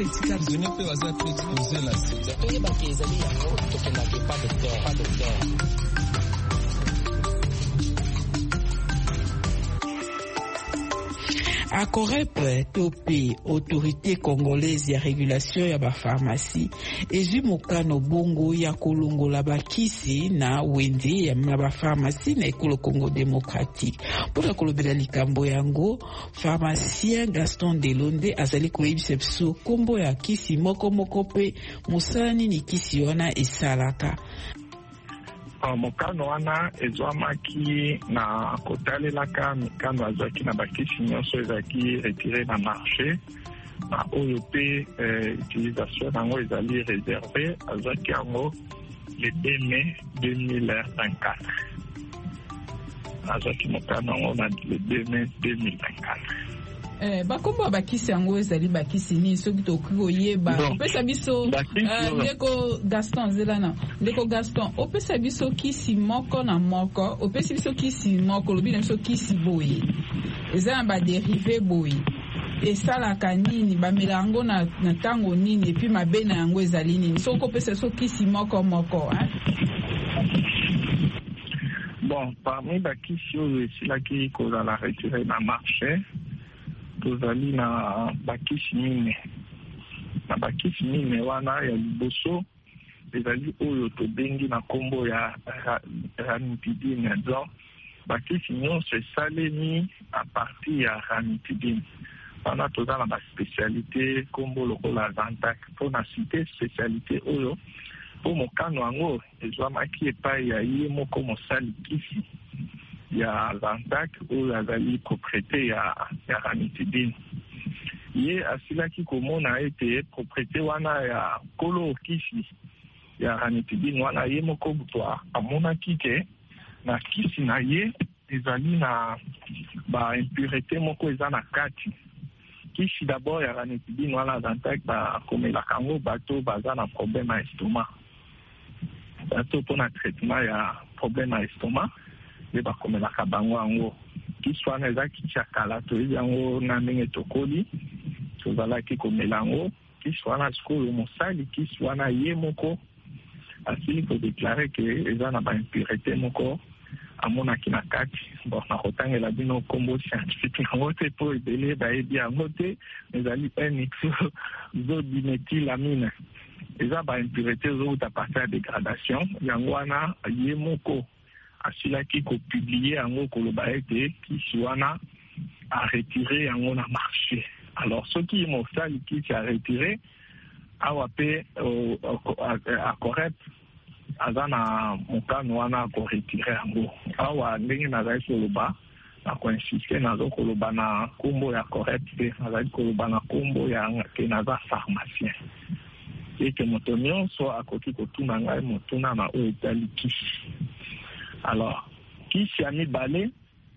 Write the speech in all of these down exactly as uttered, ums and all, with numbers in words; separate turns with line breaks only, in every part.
esika zone pe baza prédisposé la sida
to ba ke ezali yango to ke na pas docteur pas docteur.
Acorep tope autorité congolaise ya régulation ya ba pharmacie ezwi mokano bongo ya kolongola bakisi na wende ya ba pharmacie na ekolo Congo démocratique. Pour kolobela likambo yango, pharmacien Gaston Delonde azali koyebisa biso kombo ya kisi moko moko pe musani ni kisi wana esalaka.
Mokano wana ezwamaki na kotalelaka mikano azwaki na bakisi nyonso ezalaki retire na marché na oyo pe utilisation nango ezali réservé azwaki yango le deux mai deux mille vingt-quatre. azwaki mokano yango na le deux mai deux mille vingt-quatre.
Eh, bakombo bakisi yango ezali bakisi ni soki tokoki koyeba opesa biso ndeko Gaston zelana ndeko Gaston opesa biso kisi moko na moko opesi biso kisi moko lobi na biso kisi boye eza na baderive boye esalaka nini bamela yango na ntango nini epi mabe na yango ezali nini soki opesa biso kisi moko moko hein?
Bon, parmi bakisi oyo esilaki kozala retire na marché tozali na bakisi mine na bakisi mine wana ya liboso ezali oyo tobengi na kombo ya ranitidine. Donc bakisi nyonso esalemi a partir ya ranitidine wana toza na baspécialité kombo lokola Zantac. Po na cité spécialité oyo po mokano yango ezwamaki epai ya ye moko mosali kisi ya Zantac oyo azali propriété ya, ya ranitidine. Ye asilaki komona ete propriété wana ya kolo kisi ya ranitidine wana ye moko butwa amonaki ke na kisi na ye ezali na ba impureté moko eza na kati. Kisi d'abord ya ranitidine wana Zantac bakomelaka yango bato baza na problème ya estomac. Bato mpona traitement ya problème ya estomac le bakomelaka bango yango. Kisi wana eza kisi ya kala toyebi yango na ndenge tokoli tozalaki komela yango. Kisi wana sikoyo mosali kisi wana ye moko asili kodeklare ke eza na baimpureté moko amonaki na kati. Bon, nakotangela bino kombo scientifique yango te po ebele bayebi yango te ezali n-ixodiméthylamine. Eza baimpureté ezouta partir ya dégradation yango wana ye moko asilaki kopublie yango koloba ete kisi wana a retiré yango na marché. Alors soki mosali kisi a retiré awa pe Acorep aza na mokano wana koretire yango. Awa ndenge nazali koloba nakoinsiste nazo koloba na kombo ya Acorep te nazali koloba na kombo ya ke naza pharmacien ete moto nyonso akoki kotuna ngai motuna na oyo etali kisi. Alors kisi ya mibale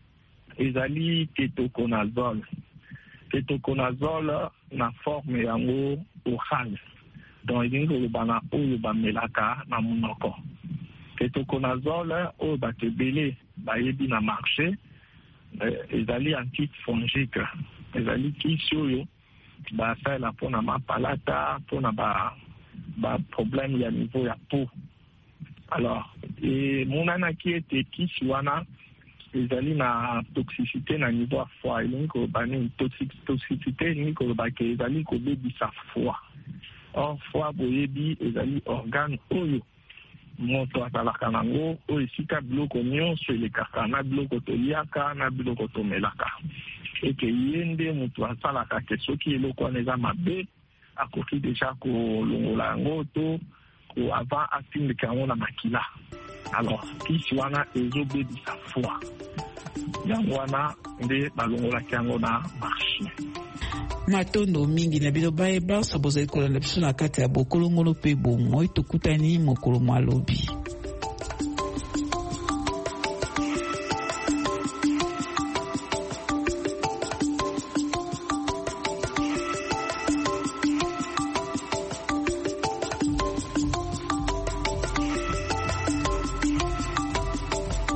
ezali ketoconazole. Ketoconazole na forme yango orale, donc elingi koloba na oyo bamelaka na monoko. Ketoconazole oyo bato ebele bayebi na marché ezali antifongique. Ezali kisi oyo basalela mpona mapalata mpona ba ba problème ya niveau ya peau. Alors e monanaki ete kisi wana ezali na toxicité na niveau ya foie. Elingi koloba nini toxicité elingi koloba ke ezali kobebisa foie. Or foie boyebi ezali organe oyo moto atalaka nango oyo esika biloko nyonso elekaka na biloko toliaka na biloko tomelaka. Eke ye nde moto asalaka ke soki eloko wana eza mabe akoki deja kolongola yango to ko avant atindika yango na makila. Alors kisi wana ezobebisa foie yango wana nde balongolaki yango na marché.
Matondo mingi na bino bayeba so bozali kolanda biso na kati ya bokolongono pe bomoi tokutani mokolo malobi.